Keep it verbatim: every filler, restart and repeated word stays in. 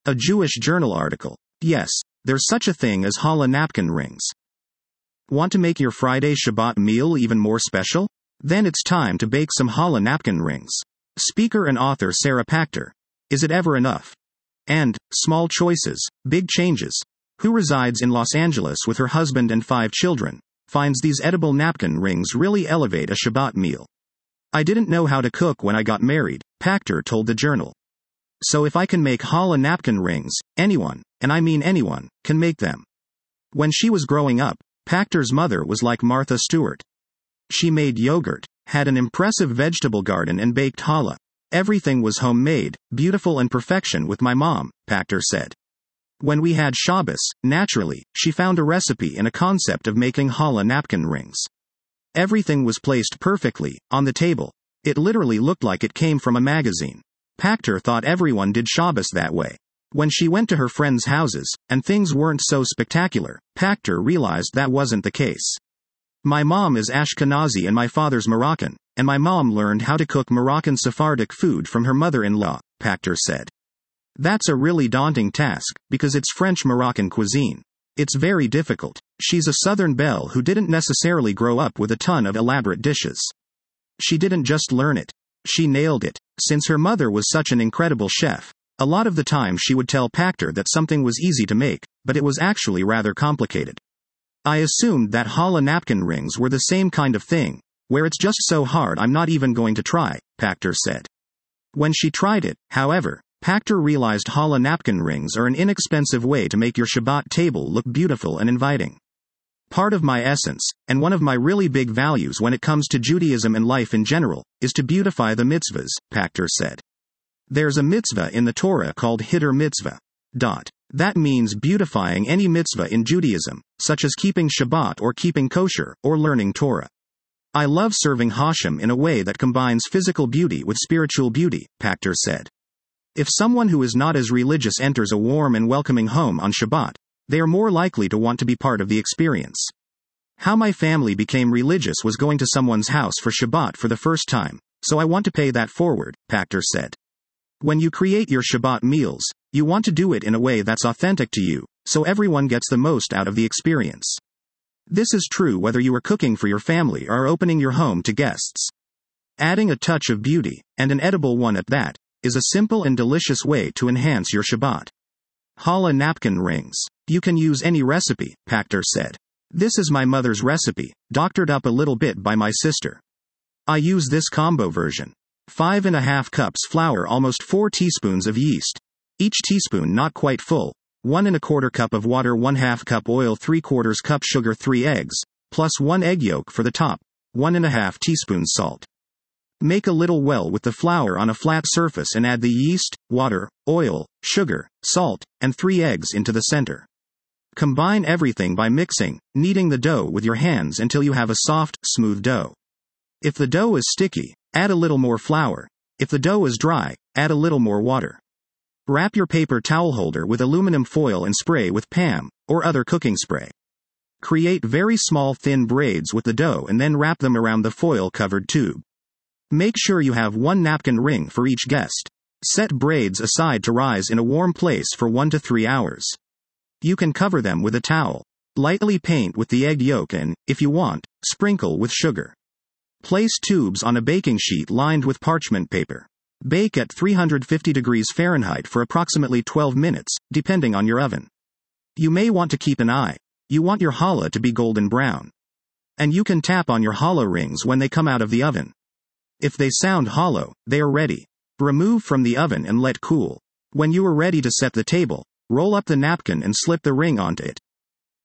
A Jewish journal article. Yes, there's such a thing as challah napkin rings. Want to make your Friday Shabbat meal even more special? Then it's time to bake some challah napkin rings. Speaker and author Sarah Pachter. Is it ever enough? And, small choices, big changes. Who resides in Los Angeles with her husband and five children, finds these edible napkin rings really elevate a Shabbat meal. I didn't know how to cook when I got married, Pachter told the Journal. So if I can make challah napkin rings, anyone, and I mean anyone, can make them. When she was growing up, Pachter's mother was like Martha Stewart. She made yogurt, had an impressive vegetable garden and baked challah. Everything was homemade, beautiful and perfection with my mom, Pachter said. When we had Shabbos, naturally, she found a recipe and a concept of making challah napkin rings. Everything was placed perfectly, on the table. It literally looked like it came from a magazine. Pachter thought everyone did Shabbos that way. When she went to her friends' houses, and things weren't so spectacular, Pachter realized that wasn't the case. My mom is Ashkenazi and my father's Moroccan, and my mom learned how to cook Moroccan Sephardic food from her mother-in-law, Pachter said. That's a really daunting task, because it's French-Moroccan cuisine. It's very difficult. She's a Southern belle who didn't necessarily grow up with a ton of elaborate dishes. She didn't just learn it. She nailed it. Since her mother was such an incredible chef, a lot of the time she would tell Pachter that something was easy to make, but it was actually rather complicated. I assumed that challah napkin rings were the same kind of thing, where it's just so hard I'm not even going to try, Pachter said. When she tried it, however, Pachter realized challah napkin rings are an inexpensive way to make your Shabbat table look beautiful and inviting. Part of my essence, and one of my really big values when it comes to Judaism and life in general, is to beautify the mitzvahs, Pachter said. There's a mitzvah in the Torah called Hiddur mitzvah. Dot. That means beautifying any mitzvah in Judaism, such as keeping Shabbat or keeping kosher, or learning Torah. I love serving Hashem in a way that combines physical beauty with spiritual beauty, Pachter said. If someone who is not as religious enters a warm and welcoming home on Shabbat, they are more likely to want to be part of the experience. How my family became religious was going to someone's house for Shabbat for the first time, so I want to pay that forward, Pachter said. When you create your Shabbat meals, you want to do it in a way that's authentic to you, so everyone gets the most out of the experience. This is true whether you are cooking for your family or opening your home to guests. Adding a touch of beauty, and an edible one at that, is a simple and delicious way to enhance your Shabbat. Challah napkin rings. You can use any recipe, Pachter said. This is my mother's recipe, doctored up a little bit by my sister. I use this combo version. Five and a half cups flour, almost four teaspoons of yeast. Each teaspoon not quite full. One and a quarter cup of water, one half cup oil, three quarters cup sugar, three eggs, plus one egg yolk for the top. One and a half teaspoons salt. Make a little well with the flour on a flat surface and add the yeast, water, oil, sugar, salt, and three eggs into the center. Combine everything by mixing, kneading the dough with your hands until you have a soft, smooth dough. If the dough is sticky, add a little more flour. If the dough is dry, add a little more water. Wrap your paper towel holder with aluminum foil and spray with P A M, or other cooking spray. Create very small thin braids with the dough and then wrap them around the foil-covered tube. Make sure you have one napkin ring for each guest. Set braids aside to rise in a warm place for one to three hours. You can cover them with a towel. Lightly paint with the egg yolk and, if you want, sprinkle with sugar. Place tubes on a baking sheet lined with parchment paper. Bake at three hundred fifty degrees Fahrenheit for approximately twelve minutes, depending on your oven. You may want to keep an eye. You want your challah to be golden brown. And you can tap on your challah rings when they come out of the oven. If they sound hollow, they are ready. Remove from the oven and let cool. When you are ready to set the table, roll up the napkin and slip the ring onto it.